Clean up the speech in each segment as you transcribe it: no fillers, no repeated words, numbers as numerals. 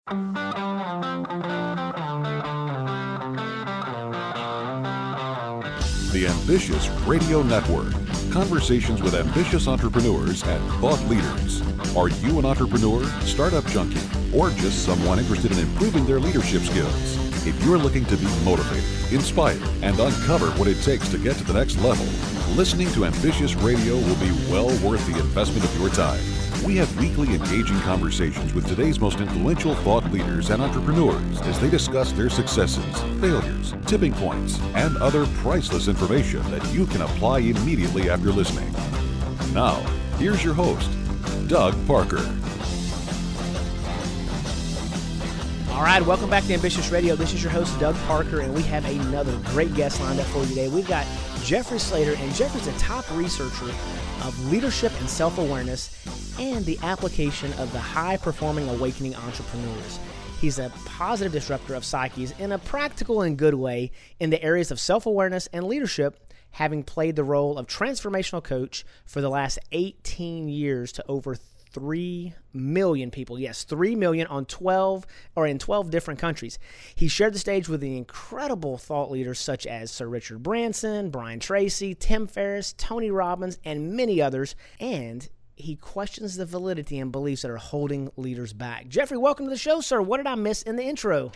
The Ambitious Radio Network. Conversations with ambitious entrepreneurs and thought leaders. Are you an entrepreneur, startup junkie, or just someone interested in improving their leadership skills? If you're looking to be motivated, inspired, and uncover what it takes to get to the next level, listening to Ambitious Radio will be well worth the investment of your time. We have weekly engaging conversations with today's most influential thought leaders and entrepreneurs as they discuss their successes, failures, tipping points, and other priceless information that you can apply immediately after listening. Now, here's your host, Doug Parker. All right, welcome back to Ambitious Radio. This is your host, Doug Parker, and we have another great guest lined up for you today. We've got Jeffrey Slater, and Jeffrey's a top researcher of leadership and self-awareness and the application of the high-performing awakening entrepreneurs. He's a positive disruptor of psyches in a practical and good way in the areas of self-awareness and leadership, having played the role of transformational coach for the last 18 years to over 3 million people. Yes, 3 million in 12 different countries. He shared the stage with the incredible thought leaders such as Sir Richard Branson, Brian Tracy, Tim Ferriss, Tony Robbins, and many others. And he questions the validity and beliefs that are holding leaders back. Jeffrey, welcome to the show, sir. What did I miss in the intro?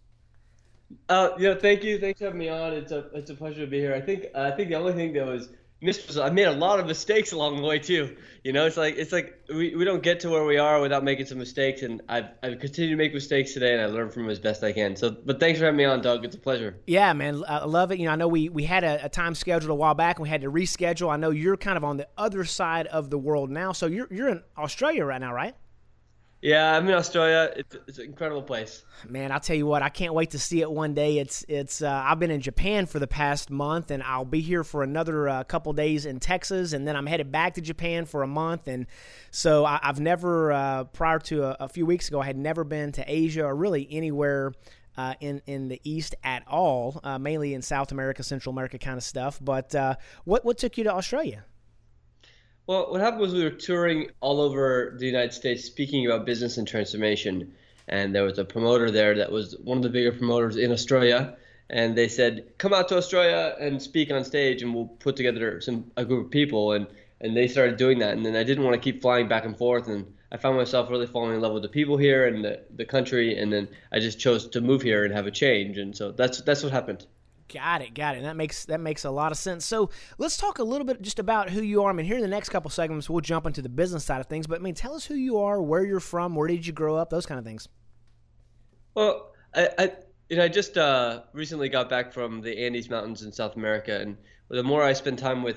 Thank you. Thanks for having me on. It's a pleasure to be here. I think the only thing that was missed was I made a lot of mistakes along the way too. It's like we don't get to where we are without making some mistakes, and I've continued to make mistakes today, and I learn from them as best I can. So, but thanks for having me on, Doug. It's a pleasure. Yeah, man, I love it. I know we had a time scheduled a while back, and we had to reschedule. I know you're kind of on the other side of the world now, so you're in Australia right now, right? Yeah, I'm in Australia. It's an incredible place. Man, I'll tell you what, I can't wait to see it one day. I've been in Japan for the past month, and I'll be here for another couple days in Texas, and then I'm headed back to Japan for a month. And so I've never, prior to a few weeks ago, I had never been to Asia or really anywhere in the East at all, mainly in South America, Central America kind of stuff. But what took you to Australia? Well, what happened was we were touring all over the United States speaking about business and transformation. And there was a promoter there that was one of the bigger promoters in Australia. And they said, come out to Australia and speak on stage, and we'll put together a group of people. And they started doing that. And then I didn't want to keep flying back and forth. And I found myself really falling in love with the people here and the country. And then I just chose to move here and have a change. And so that's what happened. Got it. That makes a lot of sense. So let's talk a little bit just about who you are. I mean, here in the next couple segments, we'll jump into the business side of things. But tell us who you are, where you're from, where did you grow up, those kind of things. Well, I just recently got back from the Andes Mountains in South America, and the more I spend time with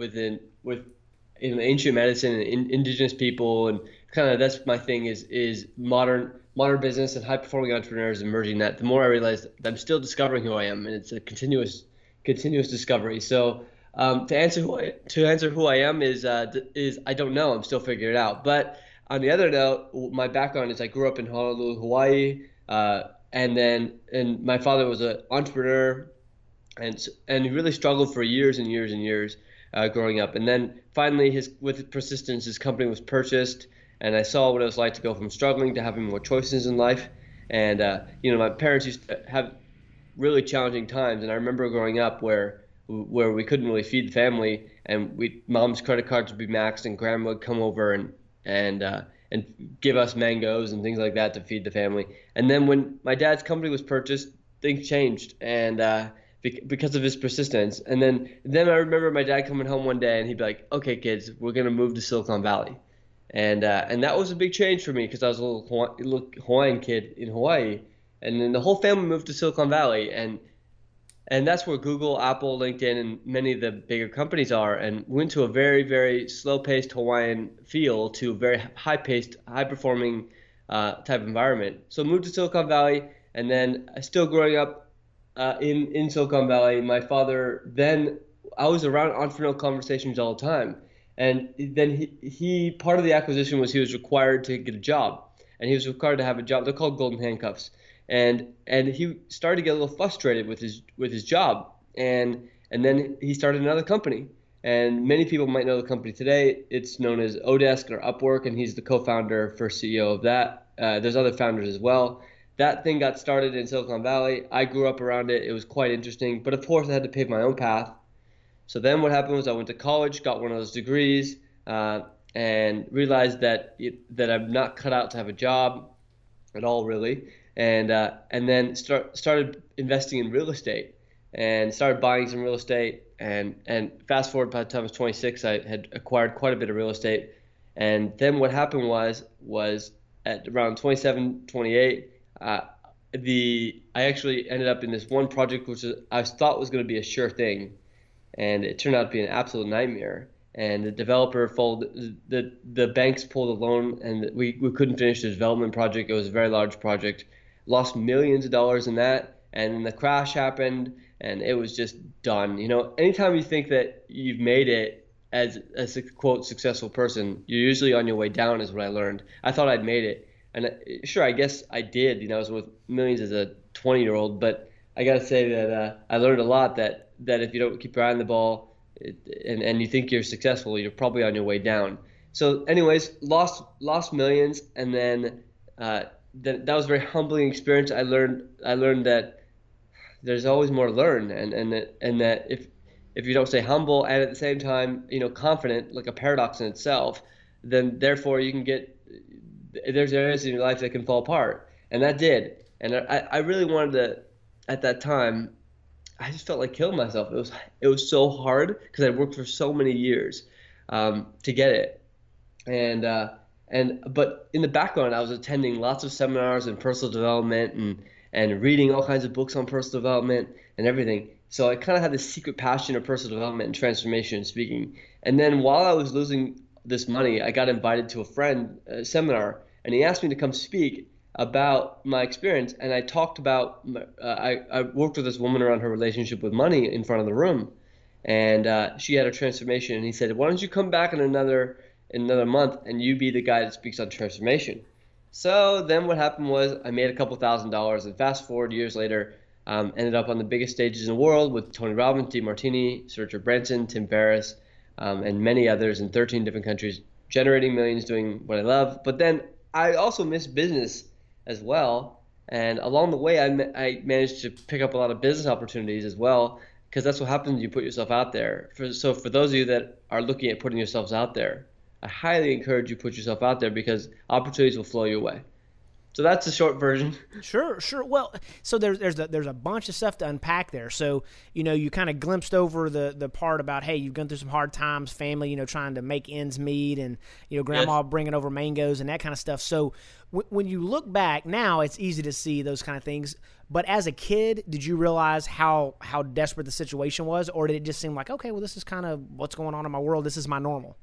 ancient medicine and indigenous people, and kind of that's my thing is modern business and high-performing entrepreneurs and merging that, the more I realize that I'm still discovering who I am, and it's a continuous discovery. So to answer who I am is I don't know. I'm still figuring it out. But on the other note, my background is I grew up in Honolulu, Hawaii, and my father was an entrepreneur, and he really struggled for years and years and years growing up. And then finally, with persistence, his company was purchased. And I saw what it was like to go from struggling to having more choices in life. And, my parents used to have really challenging times. And I remember growing up where we couldn't really feed the family, and mom's credit cards would be maxed, and grandma would come over and give us mangoes and things like that to feed the family. And then when my dad's company was purchased, things changed, and because of his persistence. And then I remember my dad coming home one day, and he'd be like, okay, kids, we're going to move to Silicon Valley. And that was a big change for me because I was a little Hawaiian kid in Hawaii. And then the whole family moved to Silicon Valley. And that's where Google, Apple, LinkedIn, and many of the bigger companies are. And we went to a very, very slow-paced Hawaiian feel to a very high-paced, high-performing type environment. So moved to Silicon Valley. And then still growing up in Silicon Valley, my father I was around entrepreneurial conversations all the time. And then he part of the acquisition was he was required to get a job, and he was required to have a job. They're called golden handcuffs, and he started to get a little frustrated with his job, and then he started another company. And many people might know the company today. It's known as Odesk or Upwork, and he's the co-founder, first CEO of that. there's other founders as well. That thing got started in Silicon Valley. I grew up around it. It was quite interesting, but of course I had to pave my own path. So then what happened was I went to college, got one of those degrees, and realized that I'm not cut out to have a job at all, really. And then started investing in real estate and started buying some real estate. And fast forward, by the time I was 26, I had acquired quite a bit of real estate. And then what happened was at around 27, 28, I actually ended up in this one project which I thought was going to be a sure thing, and it turned out to be an absolute nightmare. And the developer folded, the banks pulled a loan, and we couldn't finish the development project. It was a very large project, lost millions of dollars in that, and then the crash happened, and it was just done. Anytime you think that you've made it as a quote successful person, you're usually on your way down, is what I learned. I thought I'd made it. And sure, I guess I did. I was worth millions as a 20-year-old, but I got to say that I learned a lot that if you don't keep your eye on the ball and you think you're successful, you're probably on your way down. So anyways, lost millions, and then that was a very humbling experience. I learned that there's always more to learn, and that if you don't stay humble and at the same time confident, like a paradox in itself, then therefore you can get. There's areas in your life that can fall apart, and that did. And I really wanted to, at that time, I just felt like killing myself. It was so hard because I'd worked for so many years to get it, but in the background I was attending lots of seminars in personal development and reading all kinds of books on personal development and everything. So I kind of had this secret passion of personal development and transformation and speaking. And then while I was losing this money, I got invited to a seminar, and he asked me to come speak about my experience. And I talked about I worked with this woman around her relationship with money in front of the room, and she had a transformation. And he said, "Why don't you come back in another month and you be the guy that speaks on transformation?" So then what happened was I made a couple $1,000s, and fast forward years later, ended up on the biggest stages in the world with Tony Robbins, DeMartini, Sir Richard Branson, Tim Ferriss, and many others in 13 different countries, generating millions, doing what I love. But then I also miss business as well. And along the way, I managed to pick up a lot of business opportunities as well, because that's what happens when you put yourself out there. So for those of you that are looking at putting yourselves out there, I highly encourage you to put yourself out there, because opportunities will flow your way. So that's the short version. Sure. Well, so there's a bunch of stuff to unpack there. So, you kind of glimpsed over the part about, hey, you've gone through some hard times, family, trying to make ends meet, and, grandma Yes. bringing over mangoes and that kind of stuff. So when you look back now, it's easy to see those kind of things. But as a kid, did you realize how desperate the situation was? Or did it just seem like, okay, well, this is kind of what's going on in my world. This is my normal.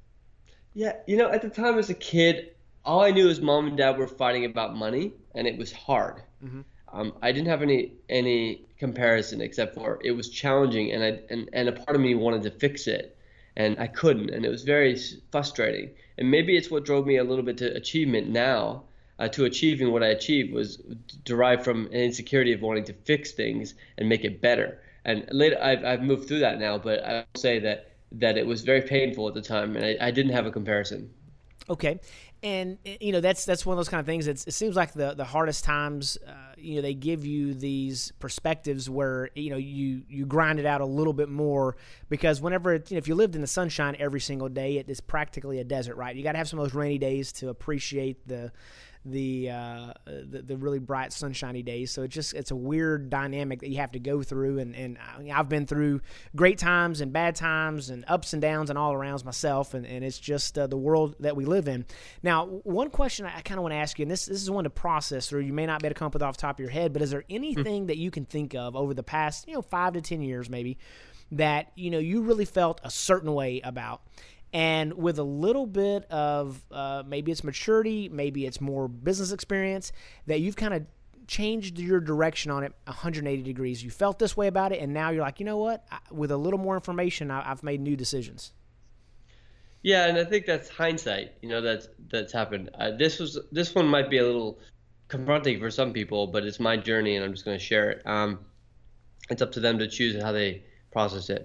Yeah, at the time as a kid, all I knew is mom and dad were fighting about money, and it was hard. Mm-hmm. I didn't have any comparison except for it was challenging, and a part of me wanted to fix it, and I couldn't, and it was very frustrating. And maybe it's what drove me a little bit to achievement now. To achieving what I achieved was derived from an insecurity of wanting to fix things and make it better. And later, I've moved through that now, but I will say that it was very painful at the time, and I didn't have a comparison. Okay. And, that's one of those kind of things. It seems like the hardest times, they give you these perspectives where, you grind it out a little bit more, because whenever, if you lived in the sunshine every single day, it is practically a desert, right? You got to have some of those rainy days to appreciate the really bright sunshiny days. So it's a weird dynamic that you have to go through, and I've been through great times and bad times and ups and downs and all arounds myself, and it's just the world that we live in. Now, one question I kind of want to ask you, and this is one to process through. You may not be able to come up with off the top of your head, but is there anything that you can think of over the past 5 to 10 years maybe that you really felt a certain way about? And with a little bit of maybe it's maturity, maybe it's more business experience, that you've kind of changed your direction on it 180 degrees. You felt this way about it, and now you're like, you know what? With a little more information, I've made new decisions. Yeah, and I think that's hindsight. That's happened. This one might be a little confronting for some people, but it's my journey, and I'm just going to share it. It's up to them to choose how they process it.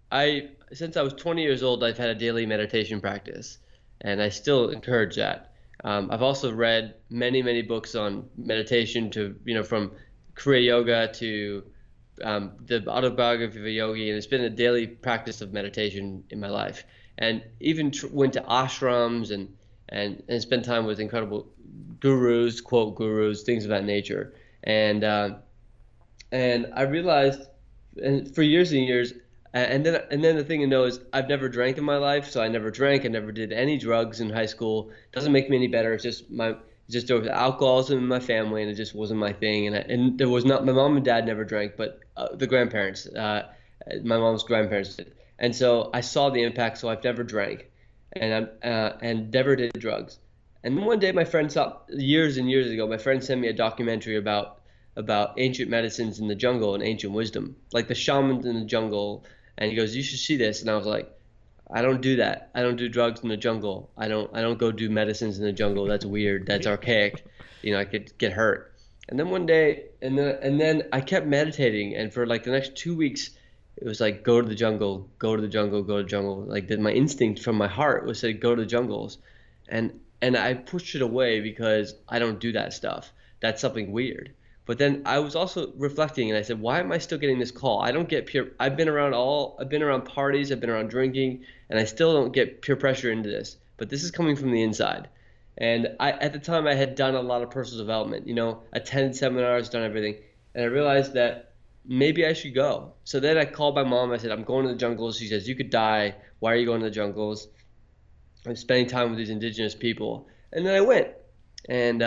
Since I was 20 years old, I've had a daily meditation practice, and I still encourage that. I've also read many books on meditation, from Kriya Yoga to the autobiography of a yogi, and it's been a daily practice of meditation in my life. And even went to ashrams and spent time with incredible gurus, quote gurus, things of that nature. And I realized, and for years and years, and then the thing to know is I've never drank in my life, so I never drank. I never did any drugs in high school. Doesn't make me any better. It's just there was alcoholism in my family, and it just wasn't my thing. And there was not, my mom and dad never drank, but the grandparents, my mom's grandparents did. And so I saw the impact. So I've never drank, and never did drugs. And then one day, my friend years and years ago, my friend sent me a documentary about ancient medicines in the jungle and ancient wisdom, like the shamans in the jungle. And he goes, "You should see this." And I was like, "I don't do that. I don't do drugs in the jungle. I don't go do medicines in the jungle. That's weird. That's archaic. I could get hurt." And then one day, and then I kept meditating, and for like the next 2 weeks, it was like, go to the jungle, go to the jungle, go to the jungle. Like my instinct from my heart was said, go to the jungles, and I pushed it away because I don't do that stuff. That's something weird. But then I was also reflecting, and I said, why am I still getting this call? I don't get peer. I've been around parties, I've been around drinking, and I still don't get peer pressure into this. But this is coming from the inside. And at the time, I had done a lot of personal development, attended seminars, done everything. And I realized that maybe I should go. So then I called my mom. I said, I'm going to the jungles. She says, you could die. Why are you going to the jungles? I'm spending time with these indigenous people. And then I went and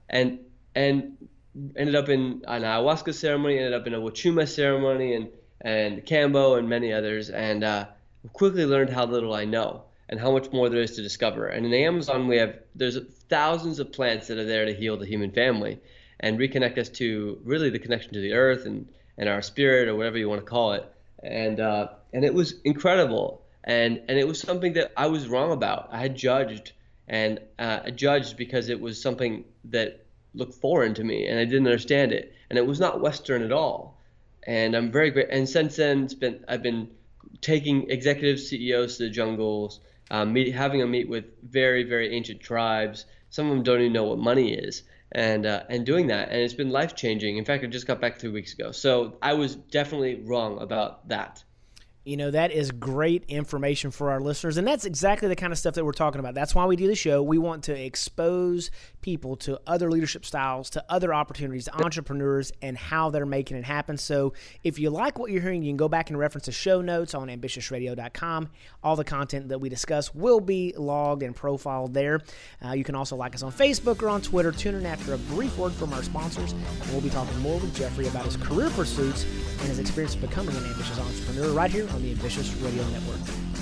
ended up in an ayahuasca ceremony, ended up in a Wachuma ceremony and Kambo and many others, and quickly learned how little I know and how much more there is to discover. And in the Amazon, there's thousands of plants that are there to heal the human family and reconnect us to really the connection to the earth and our spirit, or whatever you want to call it. And it was incredible. And it was something that I was wrong about. I had judged because it was something that looked foreign to me, and I didn't understand it, and it was not Western at all. And I'm very great. And since then, I've been taking executive CEOs to the jungles, having them meet with very, very ancient tribes. Some of them don't even know what money is, and doing that, and it's been life changing. In fact, I just got back 3 weeks ago, so I was definitely wrong about that. That is great information for our listeners, and that's exactly the kind of stuff that we're talking about. That's why we do the show. We want to expose people to other leadership styles, to other opportunities, to entrepreneurs, and how they're making it happen. So if you like what you're hearing, you can go back and reference the show notes on ambitiousradio.com. All the content that we discuss will be logged and profiled there. You can also like us on Facebook or on Twitter. Tune in after a brief word from our sponsors, and we'll be talking more with Jeffrey about his career pursuits and his experience of becoming an ambitious entrepreneur right here on the Ambitious Radio Network.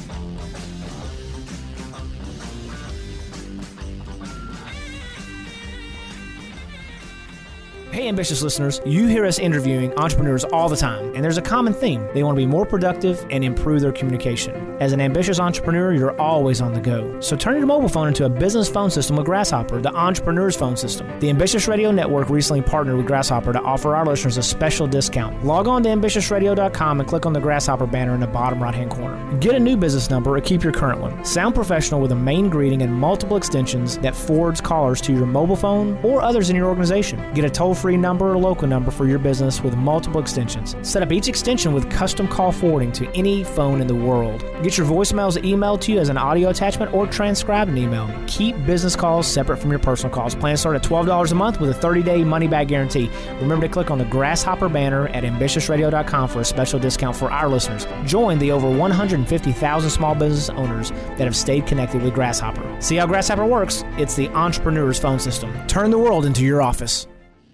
Hey, ambitious listeners, you hear us interviewing entrepreneurs all the time, and there's a common theme. They want to be more productive and improve their communication. As an ambitious entrepreneur, you're always on the go. So turn your mobile phone into a business phone system with Grasshopper, the entrepreneur's phone system. The Ambitious Radio Network recently partnered with Grasshopper to offer our listeners a special discount. Log on to ambitiousradio.com and click on the Grasshopper banner in the bottom right-hand corner. Get a new business number or keep your current one. Sound professional with a main greeting and multiple extensions that forwards callers to your mobile phone or others in your organization. Get a toll-free number or local number for your business with multiple extensions. Set up each extension with custom call forwarding to any phone in the world. Get your voicemails emailed to you as an audio attachment or transcribe an email. Keep business calls separate from your personal calls. Plans start at $12 a month with a 30-day money-back guarantee. Remember to click on the Grasshopper banner at ambitiousradio.com for a special discount for our listeners. Join the over 150,000 small business owners that have stayed connected with Grasshopper. See how Grasshopper works? It's the entrepreneur's phone system. Turn the world into your office.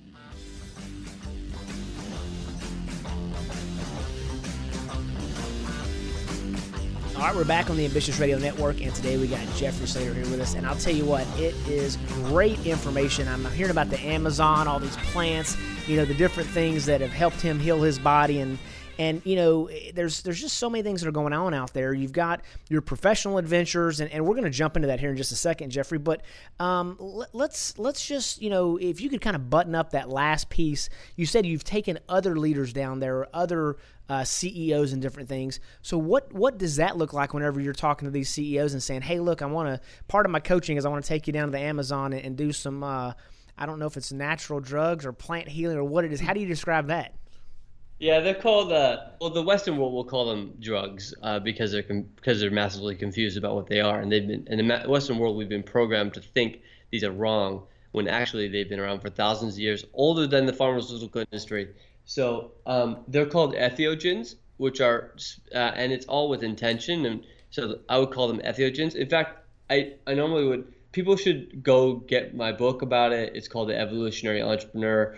All right, we're back on the Ambitious Radio Network, and today we got Jeffrey Slater here with us. And I'll tell you what, it is great information. I'm hearing about the Amazon, all these plants, the different things that have helped him heal his body. And And, you know, there's just so many things that are going on out there. You've got your professional adventures, and we're going to jump into that here in just a second, Jeffrey. But let's just, you know, if you could kind of button up that last piece. You said you've taken other leaders down there, or other CEOs and different things. So what does that look like whenever you're talking to these CEOs and saying, hey, look, part of my coaching is I want to take you down to the Amazon and do some, I don't know if it's natural drugs or plant healing or what it is. How do you describe that? Yeah, they're called, the Western world will call them drugs because they're massively confused about what they are. And in the Western world, we've been programmed to think these are wrong when actually they've been around for thousands of years, older than the pharmaceutical industry. So they're called entheogens, which are, and it's all with intention. And so I would call them entheogens. In fact, I normally would, people should go get my book about it. It's called The Evolutionary Entrepreneur,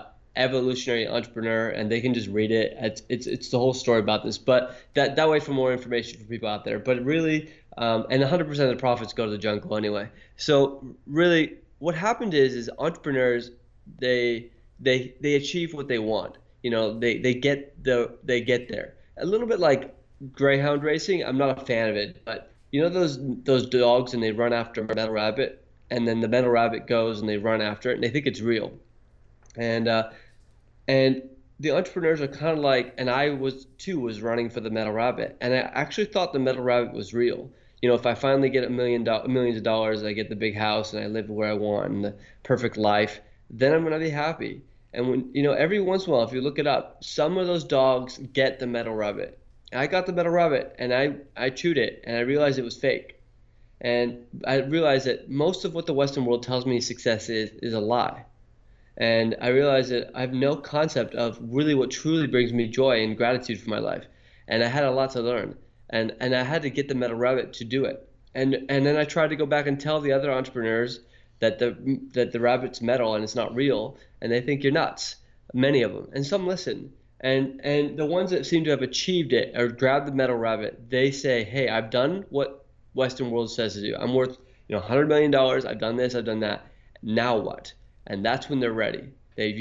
and they can just read it. It's the whole story about this. But that way for more information for people out there. But really, and 100% of the profits go to the jungle anyway. So really, what happened is entrepreneurs, they achieve what they want. You know, they get there. A little bit like greyhound racing. I'm not a fan of it, but you know those dogs, and they run after a metal rabbit, and then the metal rabbit goes and they run after it, and they think it's real. And the entrepreneurs are kind of like, and I was running for the metal rabbit, and I actually thought the metal rabbit was real. You know, if I finally get millions of dollars, I get the big house, and I live where I want, and the perfect life, then I'm gonna be happy. And when, you know, every once in a while, if you look it up, some of those dogs get the metal rabbit. I got the metal rabbit, and I chewed it, and I realized it was fake. And I realized that most of what the Western world tells me success is a lie. And I realized that I have no concept of really what truly brings me joy and gratitude for my life. And I had a lot to learn. And I had to get the metal rabbit to do it. And then I tried to go back and tell the other entrepreneurs that the rabbit's metal and it's not real, and they think you're nuts, many of them. And some listen. And the ones that seem to have achieved it or grabbed the metal rabbit, they say, hey, I've done what Western world says to do. I'm worth, you know, $100 million. I've done this, I've done that. Now what? And that's when they're ready.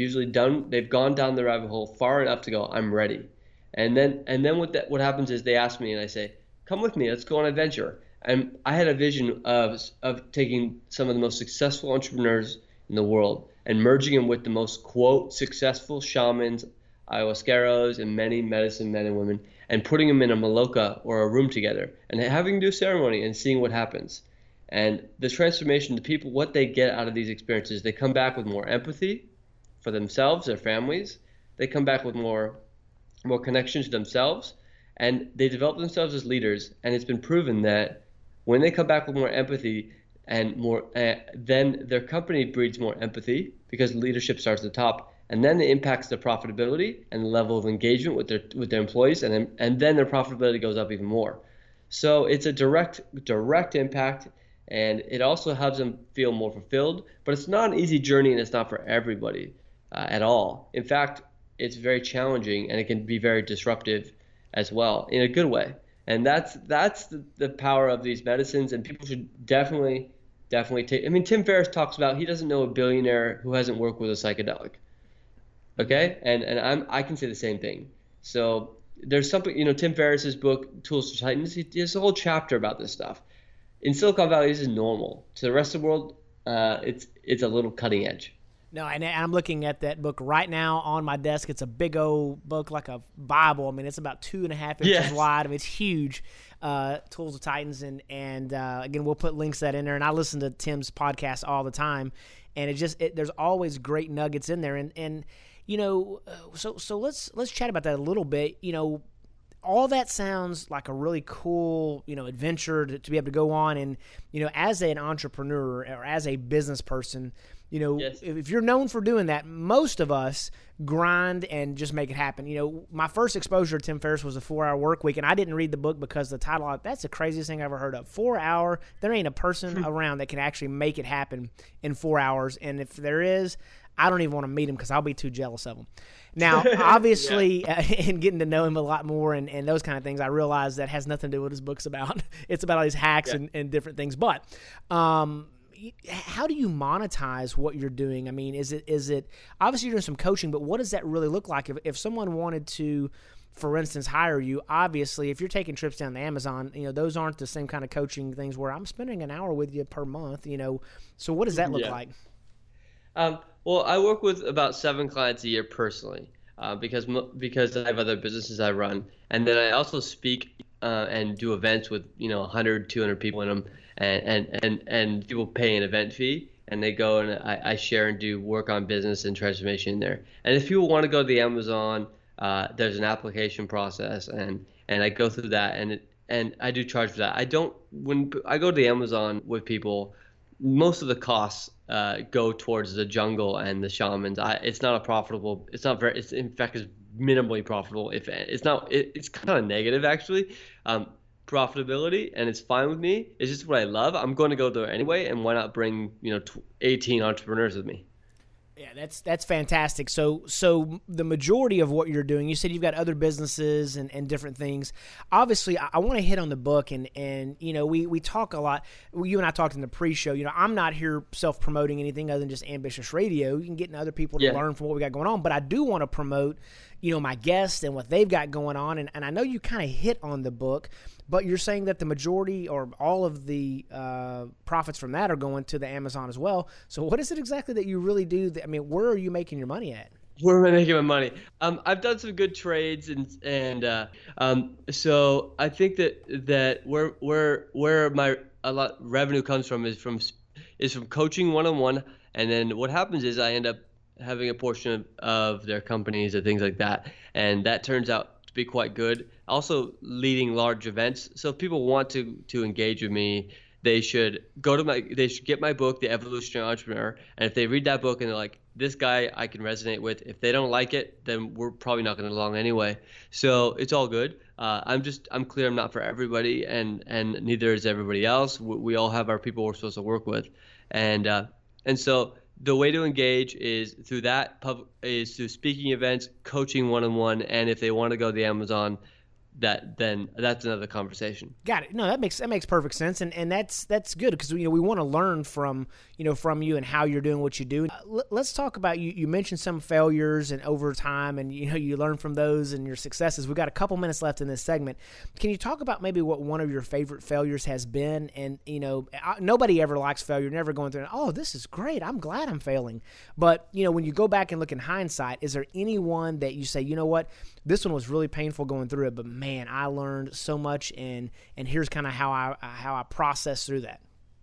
They've gone down the rabbit hole far enough to go, I'm ready. And then what happens is they ask me, and I say, come with me, let's go on an adventure. And I had a vision of taking some of the most successful entrepreneurs in the world and merging them with the most, quote, successful shamans, ayahuasqueros, and many medicine men and women, and putting them in a maloka or a room together and having them do a ceremony and seeing what happens. And the transformation, the people, what they get out of these experiences, they come back with more empathy for themselves, their families. They come back with more connection to themselves, and they develop themselves as leaders. And it's been proven that when they come back with more empathy and more, then their company breeds more empathy because leadership starts at the top, and then it impacts their profitability and the level of engagement with their employees, and then their profitability goes up even more. So it's a direct impact. And it also helps them feel more fulfilled. But it's not an easy journey, and it's not for everybody at all. In fact, it's very challenging, and it can be very disruptive as well, in a good way. And that's the power of these medicines, and people should definitely take. I mean, Tim Ferriss talks about he doesn't know a billionaire who hasn't worked with a psychedelic. Okay, and I can say the same thing. So there's something, you know, Tim Ferriss's book Tools to Titans. He has a whole chapter about this stuff. In Silicon Valley, this is normal. To the rest of the world, it's a little cutting edge. No, and I'm looking at that book right now on my desk. It's a big old book, like a Bible. I mean, it's about 2.5 inches wide. I mean, it's huge. Tools of Titans, and again, we'll put links to that in there. And I listen to Tim's podcast all the time, and there's always great nuggets in there. And you know, so let's chat about that a little bit. You know, all that sounds like a really cool, you know, adventure to be able to go on. And, you know, as an entrepreneur or as a business person, you know, yes, if you're known for doing that, most of us grind and just make it happen. You know, my first exposure to Tim Ferriss was a 4-hour work week, and I didn't read the book because the title, that's the craziest thing I've ever heard of. 4 hour, there ain't a person around that can actually make it happen in 4 hours. And if there is, I don't even want to meet him because I'll be too jealous of him. Now, obviously, in getting to know him a lot more and those kind of things, I realize that has nothing to do with what his book's about. It's about all these hacks and different things. But, how do you monetize what you're doing? I mean, is it obviously you're doing some coaching, but what does that really look like? If someone wanted to, for instance, hire you, obviously, if you're taking trips down to Amazon, those aren't the same kind of coaching things where I'm spending an hour with you per month, So what does that look like? Well, I work with about 7 clients a year personally, because I have other businesses I run, and then I also speak and do events with 100, 200 people in them, and people pay an event fee, and they go and I share and do work on business and transformation in there. And if people want to go to the Amazon, there's an application process, and I go through that, and I do charge for that. When I go to the Amazon with people, most of the costs go towards the jungle and the shamans. It's not profitable. It's in fact it's minimally profitable. If it's not, it's kind of negative actually. Profitability, and it's fine with me. It's just what I love. I'm going to go there anyway, and why not bring 18 entrepreneurs with me? Yeah, that's fantastic. So the majority of what you're doing, you said you've got other businesses and different things. Obviously, I want to hit on the book, and we talk a lot. You and I talked in the pre-show. I'm not here self-promoting anything other than just Ambitious Radio. You can get in other people to learn from what we got going on, but I do want to promote my guests and what they've got going on, and I know you kind of hit on the book, but you're saying that the majority or all of the profits from that are going to the Amazon as well. So what is it exactly that you really do? Where are you making your money at? Where am I making my money? I've done some good trades, and so I think that where my a lot revenue comes from is from coaching one-on-one, and then what happens is I end up having a portion of their companies and things like that, and that turns out to be quite good. Also leading large events. So if people want to engage with me, they should get my book, The Evolutionary Entrepreneur, and if they read that book and they're like, this guy I can resonate with, if they don't like it, then we're probably not going to get along anyway. So it's all good. I'm clear I'm not for everybody, and neither is everybody else. We all have our people we're supposed to work with, and so the way to engage is through through speaking events, coaching one-on-one, and if they want to go to the Amazon, then that's another conversation. Got it. No, that makes perfect sense, and that's good because we want to learn from you and how you're doing what you do. Let's talk about you mentioned some failures and over time, and you learn from those and your successes. We've got a couple minutes left in this segment. Can you talk about maybe what one of your favorite failures has been? And nobody ever likes failure. You're never going through, oh, this is great, I'm glad I'm failing. But when you go back and look in hindsight, is there anyone that you say, you know what, this one was really painful going through it, but man, I learned so much, and here's kind of how I process through that.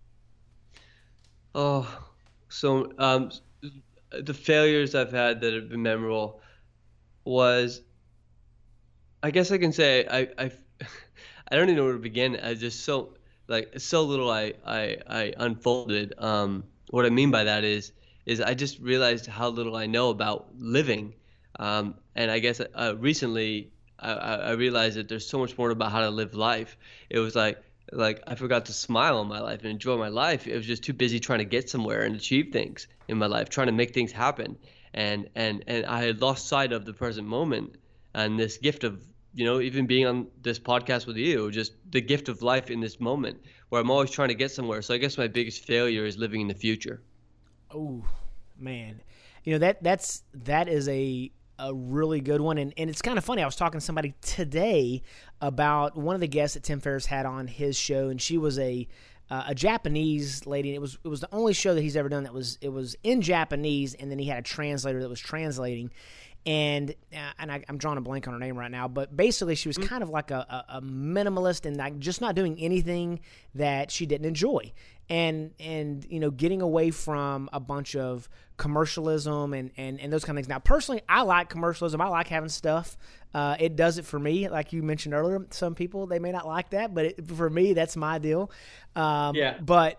Oh, so the failures I've had that have been memorable was, I guess I can say I don't even know where to begin. I just so little I unfolded. What I mean by that is I just realized how little I know about living, and I guess recently I realized that there's so much more about how to live life. It was like I forgot to smile in my life and enjoy my life. It was just too busy trying to get somewhere and achieve things in my life, trying to make things happen. And I had lost sight of the present moment and this gift of, even being on this podcast with you, just the gift of life in this moment where I'm always trying to get somewhere. So I guess my biggest failure is living in the future. Oh, man. That is a really good one, and it's kind of funny. I was talking to somebody today about one of the guests that Tim Ferriss had on his show, and she was a Japanese lady, and it was the only show that he's ever done that was in Japanese, and then he had a translator that was translating, and I'm drawing a blank on her name right now, but basically she was kind of like a minimalist and like just not doing anything that she didn't enjoy. And getting away from a bunch of commercialism and those kind of things. Now, personally, I like commercialism. I like having stuff. It does it for me. Like you mentioned earlier, some people, they may not like that, but for me, that's my deal. Yeah. But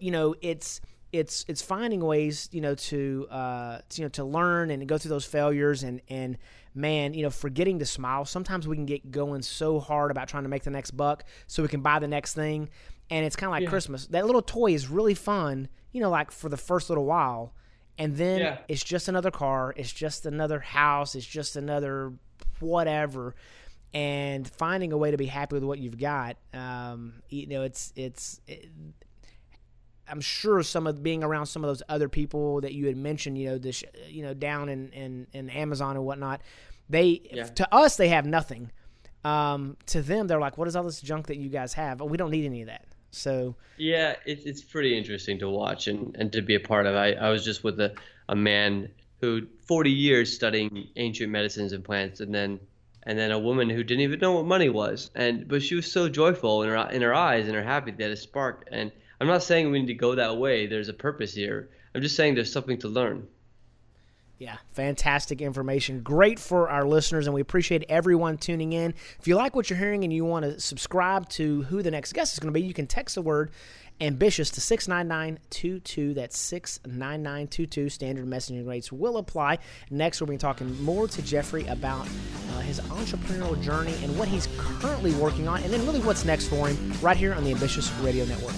it's finding ways, to learn and go through those failures and man, forgetting to smile. Sometimes we can get going so hard about trying to make the next buck so we can buy the next thing. And it's kind of like Christmas. That little toy is really fun, like for the first little while. And then it's just another car. It's just another house. It's just another whatever. And finding a way to be happy with what you've got, I'm sure some of being around some of those other people that you had mentioned, down in Amazon and whatnot, to us, they have nothing. To them, they're like, what is all this junk that you guys have? We don't need any of that. So yeah, it's pretty interesting to watch and to be a part of. I was just with a man who 40 years studying ancient medicines and plants, and then a woman who didn't even know what money was, but she was so joyful in her eyes and her happy that it sparked. And I'm not saying we need to go that way. There's a purpose here. I'm just saying there's something to learn. Yeah, fantastic information. Great for our listeners, and we appreciate everyone tuning in. If you like what you're hearing and you want to subscribe to who the next guest is going to be, you can text the word ambitious to 69922. That's 69922. Standard messaging rates will apply. Next, we'll be talking more to Jeffrey about his entrepreneurial journey and what he's currently working on, and then really what's next for him right here on the Ambitious Radio Network.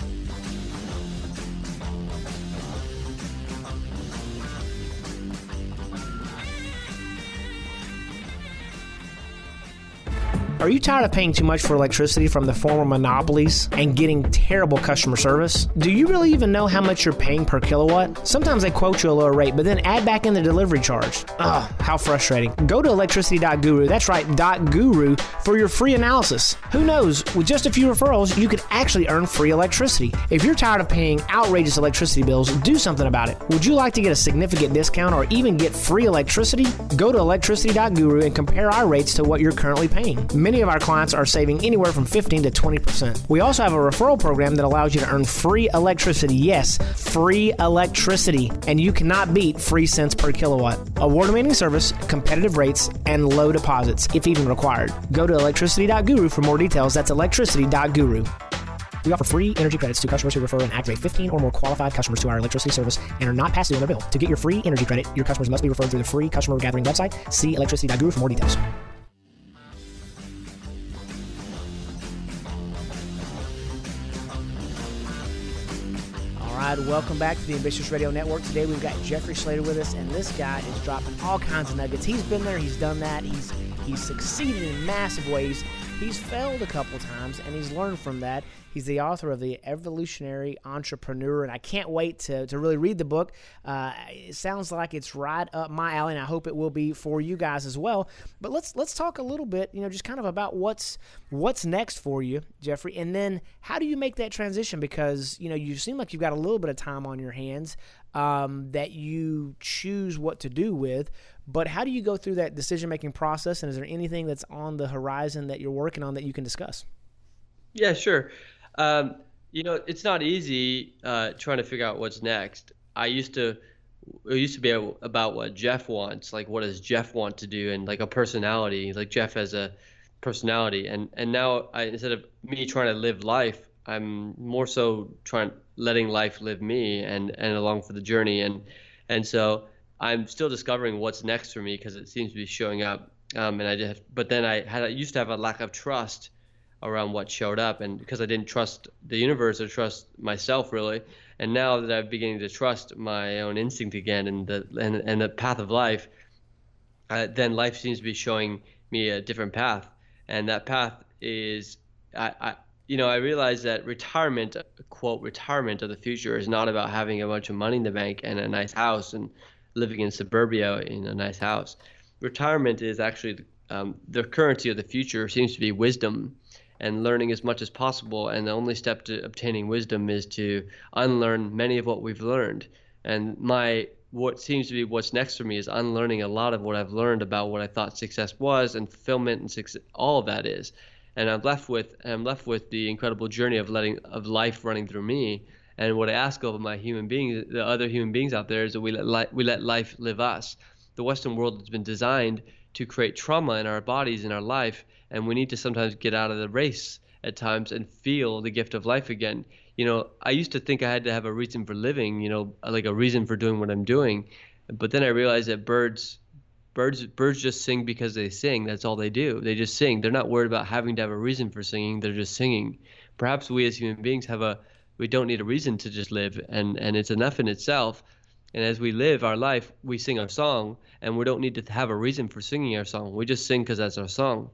Are you tired of paying too much for electricity from the former monopolies and getting terrible customer service? Do you really even know how much you're paying per kilowatt? Sometimes they quote you a lower rate, but then add back in the delivery charge. Ugh, how frustrating. Go to electricity.guru, that's right, .guru, for your free analysis. Who knows, with just a few referrals, you could actually earn free electricity. If you're tired of paying outrageous electricity bills, do something about it. Would you like to get a significant discount or even get free electricity? Go to electricity.guru and compare our rates to what you're currently paying. Many of our clients are saving anywhere from 15 to 20%. We also have a referral program that allows you to earn free electricity. Yes, free electricity. And you cannot beat free cents per kilowatt. Award-winning service, competitive rates, and low deposits, if even required. Go to electricity.guru for more details. That's electricity.guru. We offer free energy credits to customers who refer and activate 15 or more qualified customers to our electricity service and are not passed due on their bill. To get your free energy credit, your customers must be referred through the free customer gathering website. See electricity.guru for more details. All right, welcome back to the Ambitious Radio Network. Today we've got Jeffrey Slater with us, and this guy is dropping all kinds of nuggets. He's been there, he's done that, he's succeeded in massive ways. He's failed a couple times, and he's learned from that. He's the author of The Evolutionary Entrepreneur, and I can't wait to really read the book. It sounds like it's right up my alley, and I hope it will be for you guys as well. But let's talk a little bit, just kind of about what's next for you, Jeffrey, and then how do you make that transition? Because, you seem like you've got a little bit of time on your hands that you choose what to do with. But how do you go through that decision-making process, and is there anything that's on the horizon that you're working on that you can discuss? Yeah, sure. It's not easy trying to figure out what's next. It used to be about what Jeff wants, like what does Jeff want to do, and like a personality, like Jeff has a personality. And now instead of me trying to live life, I'm more so letting life live me and along for the journey. And so I'm still discovering what's next for me because it seems to be showing up. But then I used to have a lack of trust around what showed up, and because I didn't trust the universe or trust myself really. And now that I'm beginning to trust my own instinct again and the path of life, then life seems to be showing me a different path. And that path is, I realize that retirement, quote, retirement of the future is not about having a bunch of money in the bank and a nice house and living in suburbia in a nice house. Retirement is actually the currency of the future seems to be wisdom and learning as much as possible. And the only step to obtaining wisdom is to unlearn many of what we've learned. And what seems to be what's next for me is unlearning a lot of what I've learned about what I thought success was and fulfillment and success, all of that is. And I'm left with the incredible journey of life running through me. And what I ask of my human beings, the other human beings out there, is that we let life live us. The Western world has been designed to create trauma in our bodies, in our life, and we need to sometimes get out of the race at times and feel the gift of life again. I used to think I had to have a reason for living, like a reason for doing what I'm doing. But then I realized that birds just sing because they sing. That's all they do. They just sing. They're not worried about having to have a reason for singing. They're just singing. Perhaps we as human beings we don't need a reason to just live, and it's enough in itself. And as we live our life, we sing our song, and we don't need to have a reason for singing our song. We just sing because that's our song.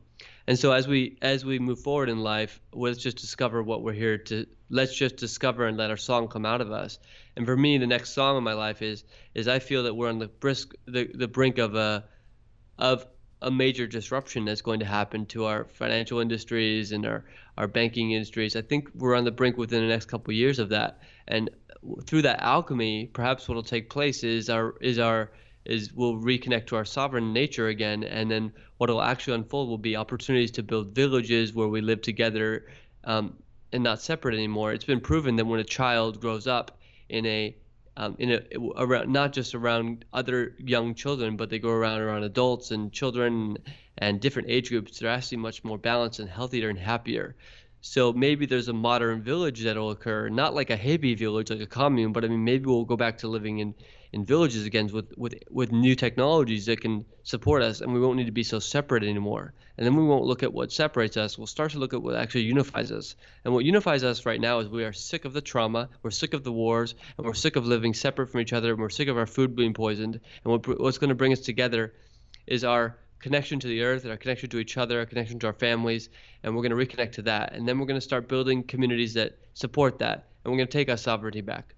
And so as we move forward in life, let's just discover what we're here to. Let's just discover and let our song come out of us. And for me, the next song in my life is I feel that we're on the brink of a major disruption that's going to happen to our financial industries and our banking industries. I think we're on the brink within the next couple of years of that. And through that alchemy, perhaps what will take place is we'll reconnect to our sovereign nature again, and then what will actually unfold will be opportunities to build villages where we live together and not separate anymore. It's been proven that when a child grows up around, not just around other young children, but they go around adults and children and different age groups, they're actually much more balanced and healthier and happier. So maybe there's a modern village that will occur, not like a hippie village, like a commune, but I mean, maybe we'll go back to living in villages again with new technologies that can support us, and we won't need to be so separate anymore. And then we won't look at what separates us. We'll start to look at what actually unifies us. And what unifies us right now is we are sick of the trauma, we're sick of the wars, and we're sick of living separate from each other, and we're sick of our food being poisoned. And what's going to bring us together is our connection to the earth, and our connection to each other, our connection to our families, and we're going to reconnect to that. And then we're going to start building communities that support that, and we're going to take our sovereignty back.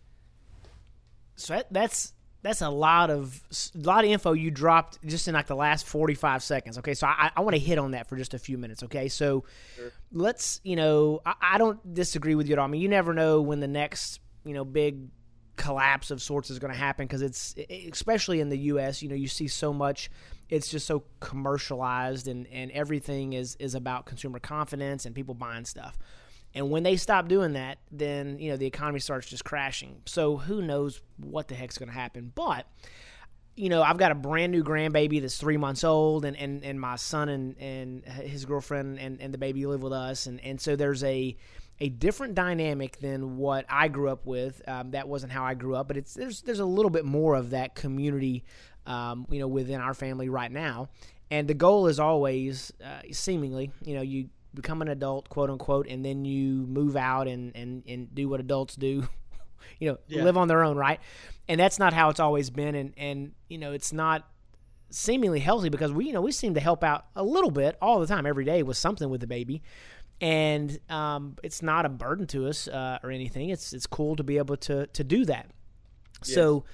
So that's a lot of info you dropped just in like the last 45 seconds. Okay, so I want to hit on that for just a few minutes. Okay, so let's, I don't disagree with you at all. I mean, you never know when the next, big collapse of sorts is going to happen, because it's, especially in the U.S., you see so much. It's just so commercialized, and everything is about consumer confidence and people buying stuff. And when they stop doing that, then, the economy starts just crashing. So who knows what the heck's going to happen. But, I've got a brand new grandbaby that's 3 months old, and my son and his girlfriend and the baby live with us. And so there's a different dynamic than what I grew up with. That wasn't how I grew up, but there's a little bit more of that community, within our family right now. And the goal is always, seemingly, you become an adult, quote unquote, and then you move out and do what adults do, live on their own, right? And that's not how it's always been. And it's not seemingly healthy, because we seem to help out a little bit all the time, every day, with something with the baby. And it's not a burden to us or anything. It's cool to be able to do that. Yes. So,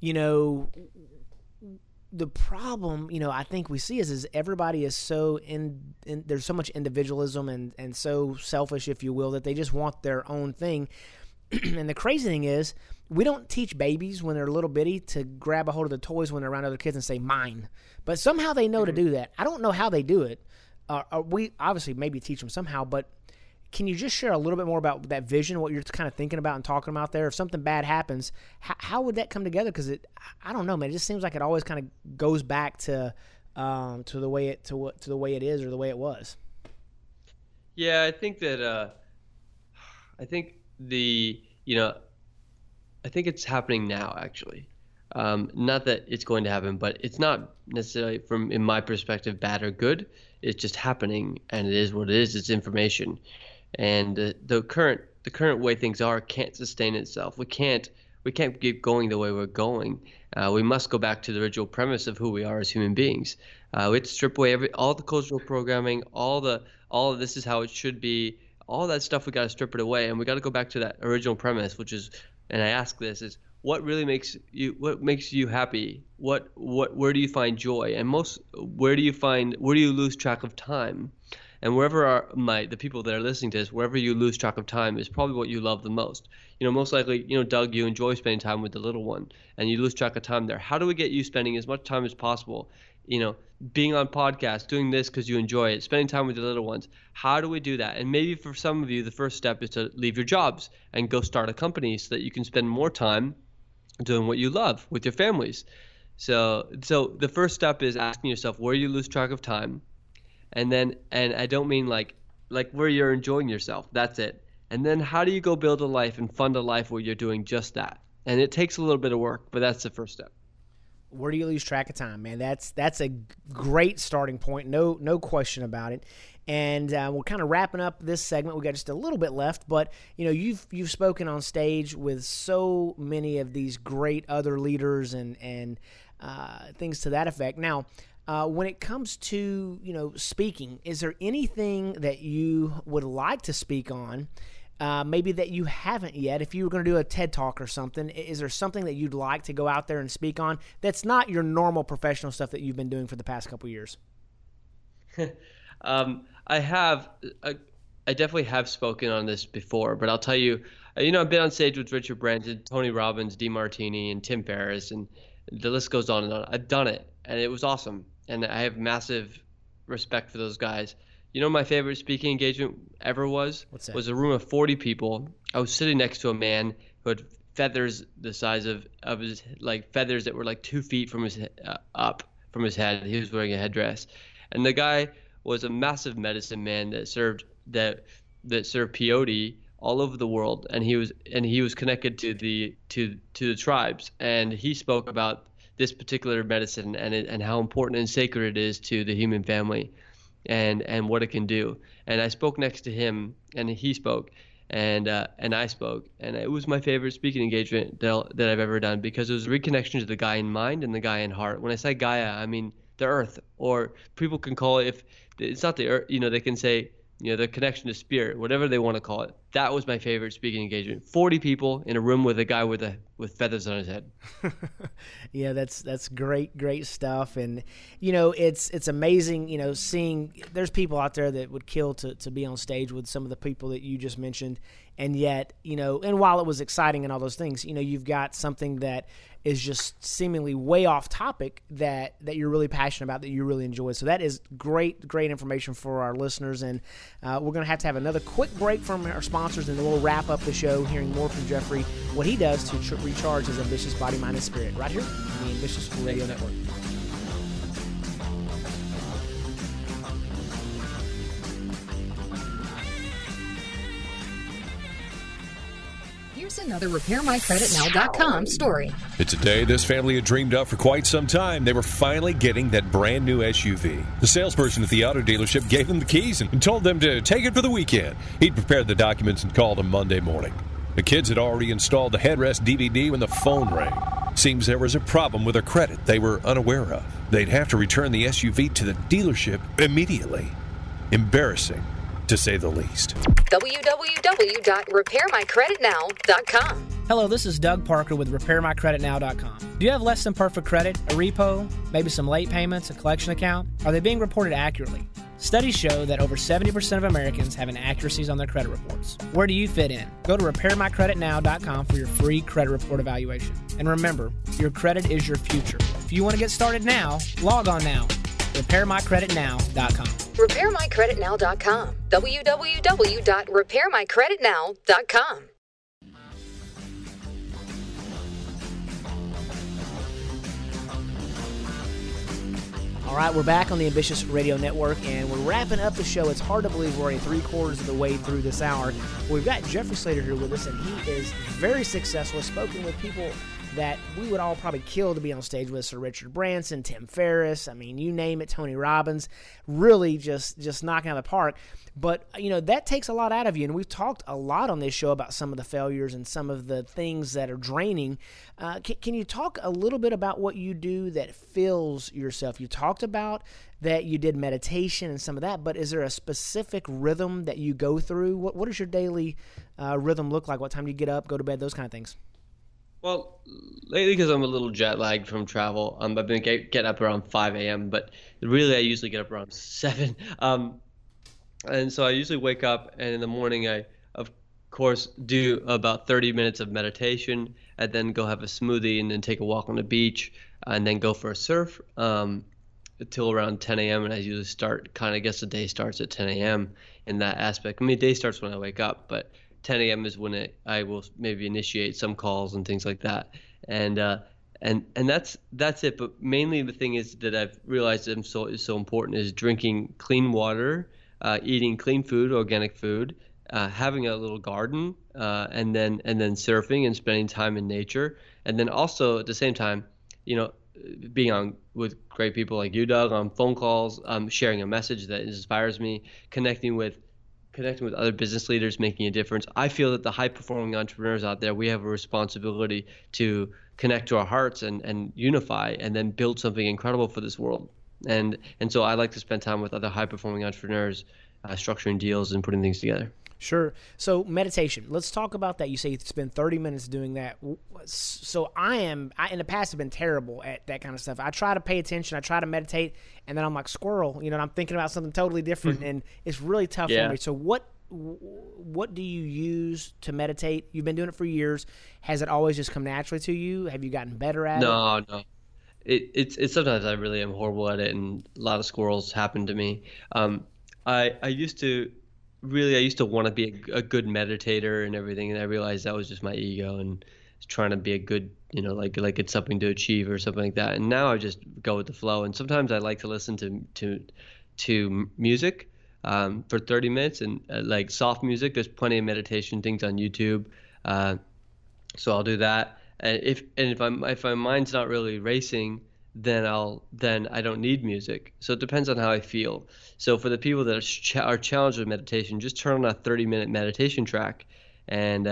the problem, I think we see is everybody is so there's so much individualism and so selfish, if you will, that they just want their own thing. And the crazy thing is, we don't teach babies when they're little bitty to grab a hold of the toys when they're around other kids and say, mine. But somehow they know to do that. I don't know how they do it. We obviously maybe teach them somehow, but can you just share a little bit more about that vision, what you're kind of thinking about and talking about there? If something bad happens, how would that come together? Because I don't know, man. It just seems like it always kind of goes back to the way it is, or the way it was. Yeah, I think that I think it's happening now, actually. Not that it's going to happen, but it's not necessarily, in my perspective, bad or good. It's just happening, and it is what it is. It's information. And the current way things are can't sustain itself. We can't keep going the way we're going. We must go back to the original premise of who we are as human beings. We have to strip away all the cultural programming, all of this is how it should be. All that stuff, we got to strip it away, and we got to go back to that original premise, which is, and I ask this, is what makes you happy? Where do you find joy? And where do you lose track of time? And wherever the people that are listening to this, wherever you lose track of time is probably what you love the most. Most likely, Doug, you enjoy spending time with the little one, and you lose track of time there. How do we get you spending as much time as possible? Being on podcasts, doing this because you enjoy it, spending time with the little ones. How do we do that? And maybe for some of you, the first step is to leave your jobs and go start a company so that you can spend more time doing what you love with your families. So the first step is asking yourself where you lose track of time. And I don't mean like where you're enjoying yourself. That's it. And then how do you go build a life and fund a life where you're doing just that? And it takes a little bit of work, but that's the first step. Where do you lose track of time, man? That's a great starting point. No question about it. And we're kind of wrapping up this segment. We got just a little bit left, but you've spoken on stage with so many of these great other leaders and things to that effect. Now, when it comes to, speaking, is there anything that you would like to speak on, maybe that you haven't yet? If you were going to do a TED Talk or something, is there something that you'd like to go out there and speak on that's not your normal professional stuff that you've been doing for the past couple of years? I definitely have spoken on this before, but I'll tell you, I've been on stage with Richard Branson, Tony Robbins, Demartini, and Tim Ferriss, and the list goes on and on. I've done it, and it was awesome, and I have massive respect for those guys. My favorite speaking engagement ever was? What's that? Was a room of 40 people. I was sitting next to a man who had feathers the size of his, like feathers that were like 2 feet from his up from his head. He was wearing a headdress, and the guy was a massive medicine man that served peyote all over the world, and he was connected to the tribes, and he spoke about this particular medicine and how important and sacred it is to the human family, and what it can do. And I spoke next to him, and he spoke, and I spoke, and it was my favorite speaking engagement that I've ever done, because it was a reconnection to the guy in mind and the guy in heart. When I say Gaia, I mean the earth, or people can call it, if it's not the earth, they can say, the connection to spirit, whatever they want to call it. That was my favorite speaking engagement. 40 people in a room with a guy with feathers on his head. Yeah, that's great stuff. And it's amazing, seeing there's people out there that would kill to be on stage with some of the people that you just mentioned. And yet, and while it was exciting and all those things, you've got something that is just seemingly way off topic that you're really passionate about, that you really enjoy. So that is great information for our listeners. And we're going to have another quick break from our sponsors, and then we'll wrap up the show hearing more from Jeffrey, what he does to recharge his ambitious body, mind, and spirit, right here on the Ambitious Radio Network. Here's another RepairMyCreditNow.com story. It's a day this family had dreamed of for quite some time. They were finally getting that brand new SUV. The salesperson at the auto dealership gave them the keys and told them to take it for the weekend. He'd prepared the documents and called them Monday morning. The kids had already installed the headrest DVD when the phone rang. Seems there was a problem with their credit they were unaware of. They'd have to return the SUV to the dealership immediately. Embarrassing, to say the least. www.repairmycreditnow.com. Hello, this is Doug Parker with RepairMyCreditNow.com. Do you have less than perfect credit, a repo, maybe some late payments, a collection account? Are they being reported accurately? Studies show that over 70% of Americans have inaccuracies on their credit reports. Where do you fit in? Go to RepairMyCreditNow.com for your free credit report evaluation. And remember, your credit is your future. If you want to get started now, log on now. RepairMyCreditNow.com. RepairMyCreditNow.com. www.repairmycreditnow.com. All right, we're back on the Ambitious Radio Network, and we're wrapping up the show. It's hard to believe we're already 3/4 of the way through this hour. We've got Jeffrey Slater here with us, and he is very successful, spoken with people that we would all probably kill to be on stage with. Sir Richard Branson, Tim Ferriss, I mean, you name it, Tony Robbins, really just knocking out of the park. But, that takes a lot out of you, and we've talked a lot on this show about some of the failures and some of the things that are draining. Can you talk a little bit about what you do that fills yourself? You talked about that you did meditation and some of that, but is there a specific rhythm that you go through? What does your daily rhythm look like? What time do you get up, go to bed, those kind of things? Well, lately, because I'm a little jet lagged from travel, I've been getting up around 5 a.m., but really I usually get up around 7. And so I usually wake up, and in the morning I, of course, do about 30 minutes of meditation, and then go have a smoothie, and then take a walk on the beach, and then go for a surf until around 10 a.m., and I usually start, I guess the day starts at 10 a.m. in that aspect. I mean, the day starts when I wake up, but 10 a.m. is when I will maybe initiate some calls and things like that, and that's it. But mainly the thing is that I've realized is so important is drinking clean water, eating clean food, organic food, having a little garden, and then surfing and spending time in nature, and then also at the same time, being on with great people like you, Doug, on phone calls, sharing a message that inspires me, connecting with other business leaders, making a difference. I feel that the high-performing entrepreneurs out there, we have a responsibility to connect to our hearts and unify, and then build something incredible for this world. And so I like to spend time with other high-performing entrepreneurs, structuring deals and putting things together. Sure. So meditation, let's talk about that. You say you spend 30 minutes doing that. So I in the past have been terrible at that kind of stuff. I try to pay attention. I try to meditate, and then I'm like squirrel, and I'm thinking about something totally different, and it's really tough for me. So what do you use to meditate? You've been doing it for years. Has it always just come naturally to you? Have you gotten better at it? No. It's sometimes I really am horrible at it, and a lot of squirrels happen to me. I used to want to be a good meditator and everything, and I realized that was just my ego and trying to be a good, like it's something to achieve or something like that. And now I just go with the flow. And sometimes I like to listen to music for 30 minutes and like soft music. There's plenty of meditation things on YouTube, so I'll do that. And if my mind's not really racing, then I don't need music. So it depends on how I feel. So for the people that are challenged with meditation, just turn on a 30-minute meditation track, and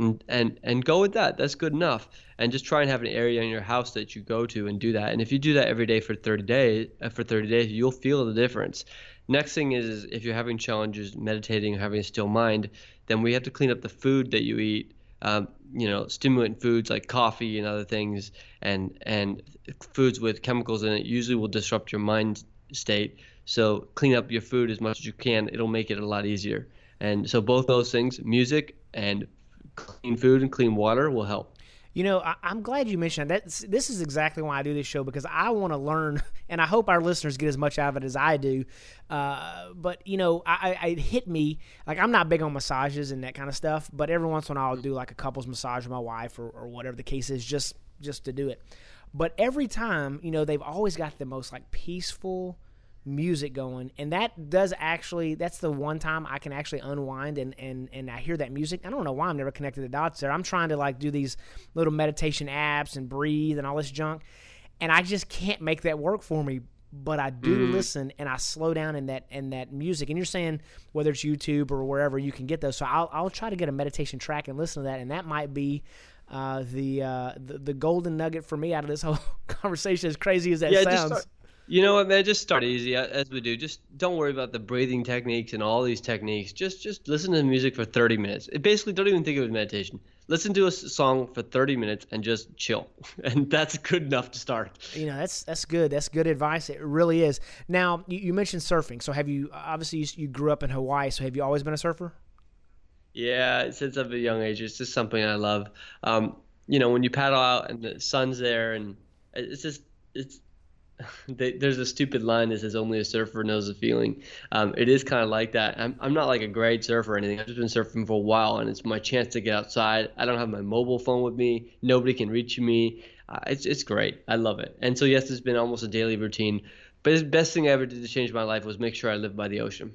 go with that. That's good enough. And just try and have an area in your house that you go to and do that. And if you do that every day for 30 days, you'll feel the difference. Next thing is if you're having challenges meditating or having a still mind, then we have to clean up the food that you eat. Stimulant foods like coffee and other things, and foods with chemicals in it usually will disrupt your mind state. So clean up your food as much as you can. It'll make it a lot easier. And so both those things, music and clean food and clean water, will help. I'm glad you mentioned that. This is exactly why I do this show, because I want to learn, and I hope our listeners get as much out of it as I do. But it hit me, like I'm not big on massages and that kind of stuff, but every once in a while I'll do like a couples massage with my wife or whatever the case is, just to do it. But every time, they've always got the most like peaceful music going, and that's the one time I can actually unwind and I hear that music. I don't know why I'm never connected the dots there. I'm trying to like do these little meditation apps and breathe and all this junk, and I just can't make that work for me. But I do listen, and I slow down in that music. And you're saying whether it's YouTube or wherever you can get those, so I'll try to get a meditation track and listen to that, and that might be the golden nugget for me out of this whole conversation, as crazy as that sounds. You know what, man? Just start easy, as we do. Just don't worry about the breathing techniques and all these techniques. Just listen to the music for 30 minutes. Basically, don't even think of it as meditation. Listen to a song for 30 minutes and just chill, and that's good enough to start. That's good. That's good advice. It really is. Now, you mentioned surfing. So have you? Obviously, you grew up in Hawaii. So have you always been a surfer? Yeah, since I'm a young age, it's just something I love. When you paddle out and the sun's there, and it's there's a stupid line that says only a surfer knows the feeling. It is kind of like that. I'm not like a great surfer or anything. I've just been surfing for a while, and it's my chance to get outside. I don't have my mobile phone with me. Nobody can reach me. It's great. I love it. And so yes, it's been almost a daily routine. But the best thing I ever did to change my life was make sure I lived by the ocean.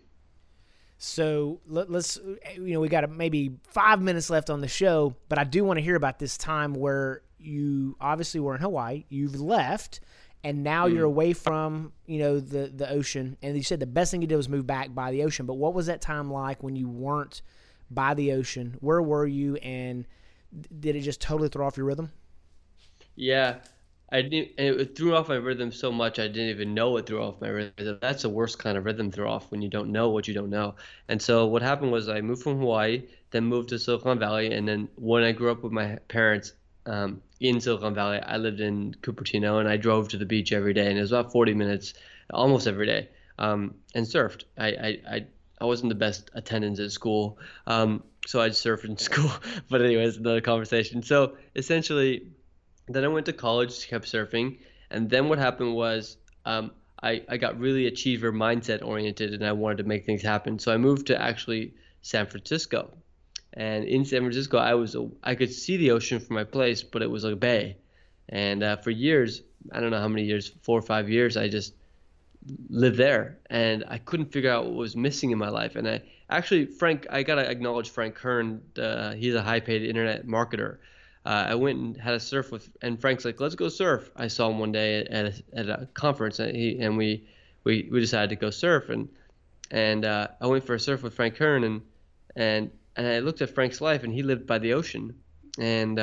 So let's, we got maybe 5 minutes left on the show, but I do want to hear about this time where you obviously were in Hawaii. You've left. And now you're away from, the ocean. And you said the best thing you did was move back by the ocean. But what was that time like when you weren't by the ocean? Where were you? And did it just totally throw off your rhythm? Yeah. It threw off my rhythm so much I didn't even know it threw off my rhythm. That's the worst kind of rhythm throw off, when you don't know what you don't know. And so what happened was I moved from Hawaii, then moved to Silicon Valley. And then when I grew up with my parents, in Silicon Valley, I lived in Cupertino, and I drove to the beach every day, and it was about 40 minutes almost every day, and surfed. I wasn't the best attendance at school, so I'd surf in school. But anyways, another conversation. So essentially, then I went to college, kept surfing, and then what happened was I got really achiever mindset oriented, and I wanted to make things happen. So I moved to actually San Francisco. And in San Francisco, I could see the ocean from my place, but it was a bay. And for years, I don't know how many years, 4 or 5 years, I just lived there. And I couldn't figure out what was missing in my life. And I got to acknowledge Frank Kern. He's a high-paid internet marketer. I went and had a surf and Frank's like, let's go surf. I saw him one day at a conference, and we decided to go surf. And I went for a surf with Frank Kern, and I looked at Frank's life, and he lived by the ocean. And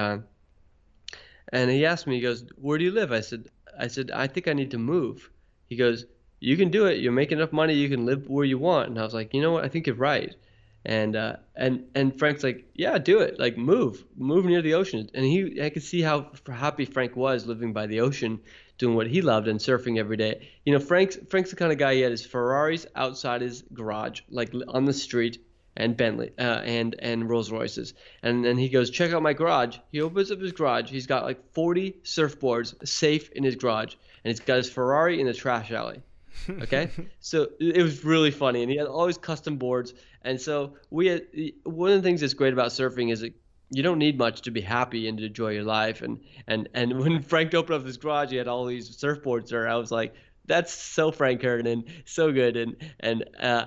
he asked me, he goes, where do you live? I said, I think I need to move. He goes, you can do it. You'll make enough money. You can live where you want. And I was like, you know what? I think you're right. And Frank's like, yeah, do it. Like move near the ocean. And I could see how happy Frank was living by the ocean, doing what he loved and surfing every day. You know, Frank's the kind of guy, he had his Ferraris outside his garage, like on the street, and Bentley and Rolls Royces. And then he goes, check out my garage. He opens up his garage. He's got like 40 surfboards safe in his garage, and he's got his Ferrari in the trash alley. Okay, so it was really funny, and he had all his custom boards. And so one of the things that's great about surfing is that you don't need much to be happy and to enjoy your life. And when Frank opened up his garage, he had all these surfboards there. I was like, that's so Frank Herndon, so good. And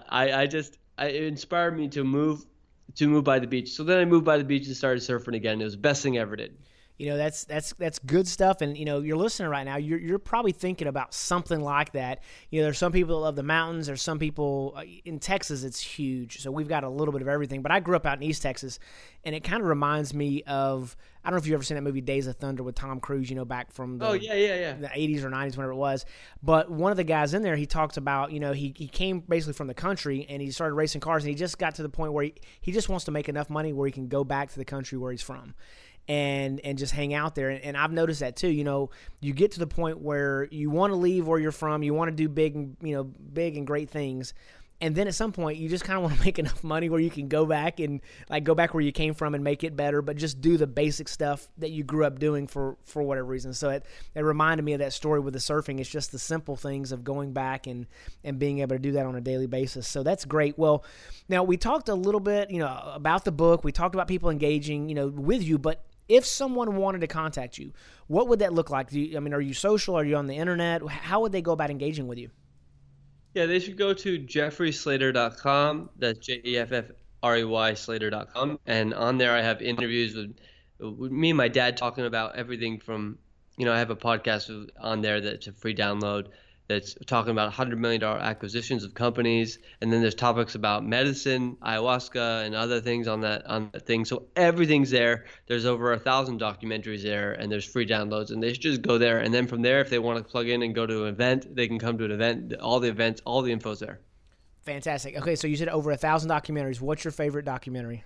it inspired me to move by the beach. So then I moved by the beach and started surfing again. It was the best thing I ever did. You know, that's good stuff. And, you know, you're listening right now, you're probably thinking about something like that. You know, there's some people that love the mountains. There's some people in Texas, it's huge. So we've got a little bit of everything. But I grew up out in East Texas, and it kind of reminds me of, I don't know if you've ever seen that movie Days of Thunder with Tom Cruise, you know, back from the 80s or 90s, whenever it was. But one of the guys in there, he talks about, you know, he came basically from the country, and he started racing cars, and he just got to the point where he just wants to make enough money where he can go back to the country where he's from. And just hang out there. And I've noticed that too. You know, you get to the point where you want to leave where you're from, you want to do big and great things, and then at some point you just kind of want to make enough money where you can go back where you came from and make it better, but just do the basic stuff that you grew up doing for whatever reason. So it reminded me of that story with the surfing. It's just the simple things of going back and being able to do that on a daily basis. So that's great. Well, now we talked a little bit, you know, about the book. We talked about people engaging, you know, with you, but if someone wanted to contact you, what would that look like? Are you social? Are you on the internet? How would they go about engaging with you? Yeah, they should go to jeffreyslater.com. That's JEFFREY Slater.com. And on there I have interviews with me and my dad talking about everything from, you know, I have a podcast on there that's a free download that's talking about $100 million acquisitions of companies. And then there's topics about medicine, ayahuasca, and other things on that thing. So everything's there. There's over 1,000 documentaries there, and there's free downloads. And they should just go there. And then from there, if they want to plug in and go to an event, they can come to an event. All the events, all the info's there. Fantastic. Okay, so you said over 1,000 documentaries. What's your favorite documentary?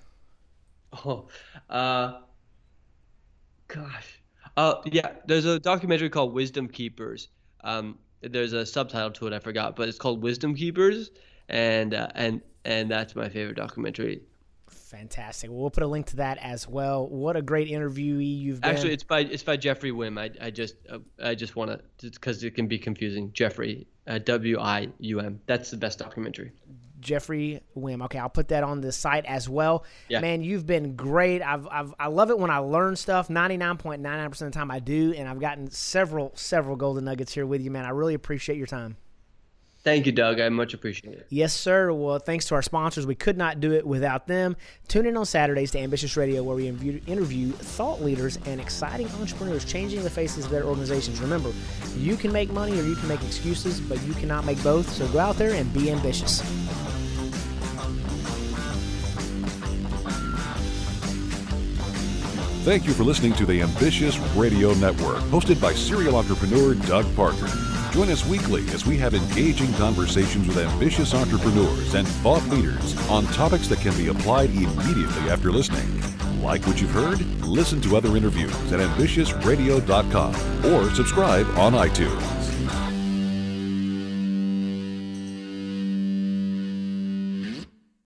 Yeah. There's a documentary called Wisdom Keepers. There's a subtitle to it, I forgot, but it's called Wisdom Keepers, and that's my favorite documentary. Fantastic. Well, we'll put a link to that as well. What a great interviewee you've been. Actually, it's by Jeffrey Wim. I just want to, because it can be confusing. Jeffrey, W-I-U-M. That's the best documentary. Jeffrey Wim. Okay, I'll put that on the site as well. Yeah. Man, you've been great. I love it when I learn stuff. 99.99% of the time I do, and I've gotten several golden nuggets here with you, man. I really appreciate your time. Thank you, Doug. I much appreciate it. Yes, sir. Well, thanks to our sponsors. We could not do it without them. Tune in on Saturdays to Ambitious Radio, where we interview thought leaders and exciting entrepreneurs changing the faces of their organizations. Remember, you can make money or you can make excuses, but you cannot make both. So go out there and be ambitious. Thank you for listening to the Ambitious Radio Network, hosted by serial entrepreneur Doug Parker. Join us weekly as we have engaging conversations with ambitious entrepreneurs and thought leaders on topics that can be applied immediately after listening. Like what you've heard? Listen to other interviews at ambitiousradio.com or subscribe on iTunes.